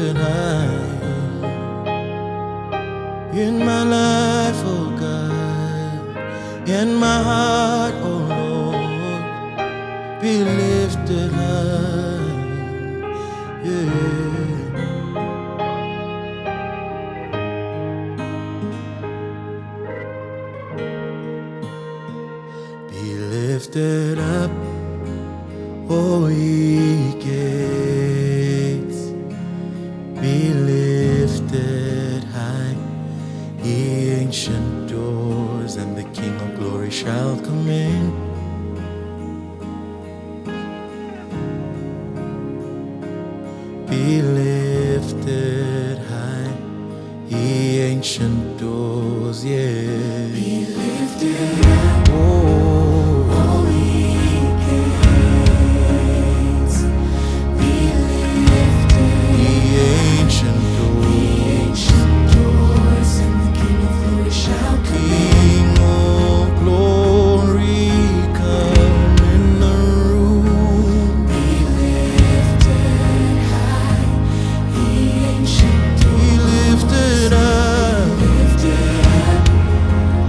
lifted high in my life, oh God, in my heart, oh Lord, be lifted high, yeah. Be lifted up, O ye gates, be lifted high, ye ancient doors, and the King of glory shall come in. Be lifted high, ye ancient doors, yeah. Be lifted up, Oh, O ye gates. Be lifted, ye ancient the doors, ancient doors, and the King of glory shall come in. King of glory, come in the room. Be lifted high, the ancient Be doors. lifted up, Lifted up,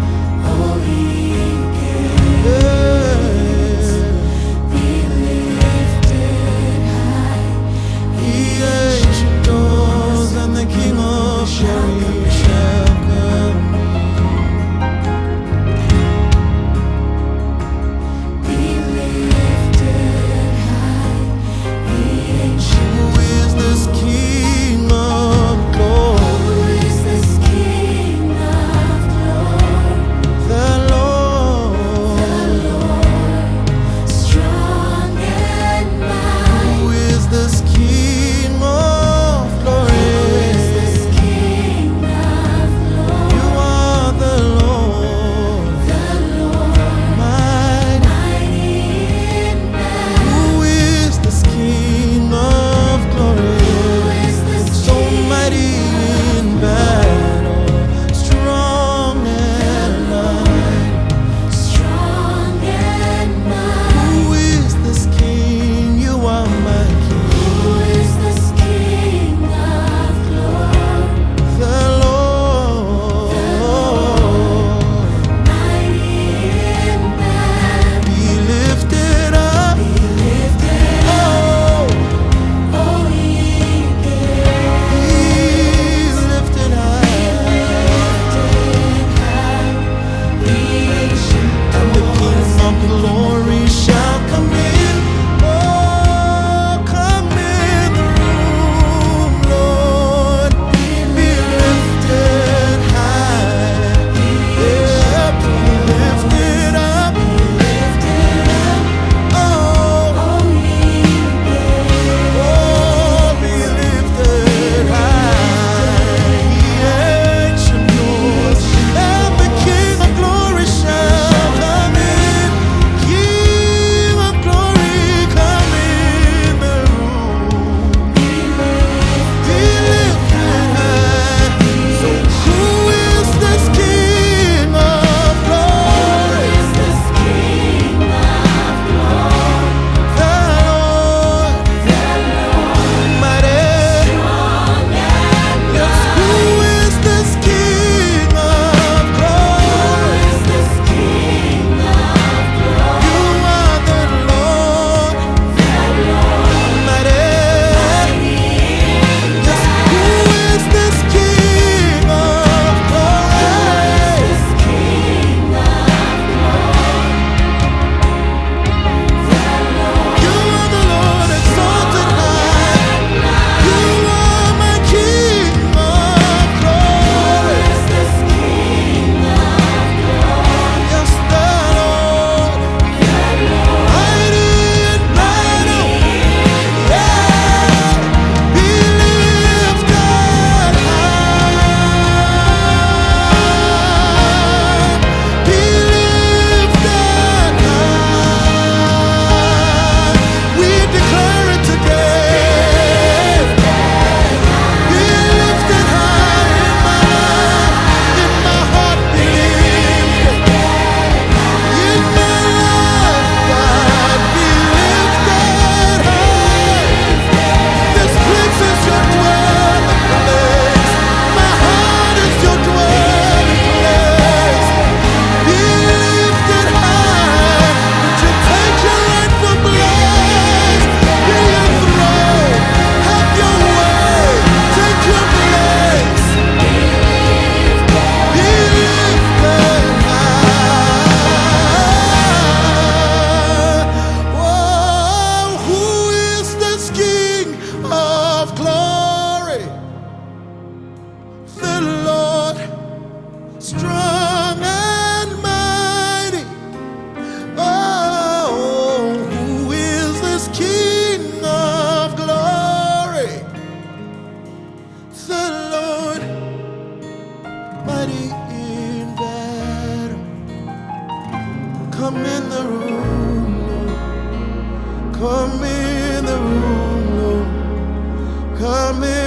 Come in the room, Lord. Come in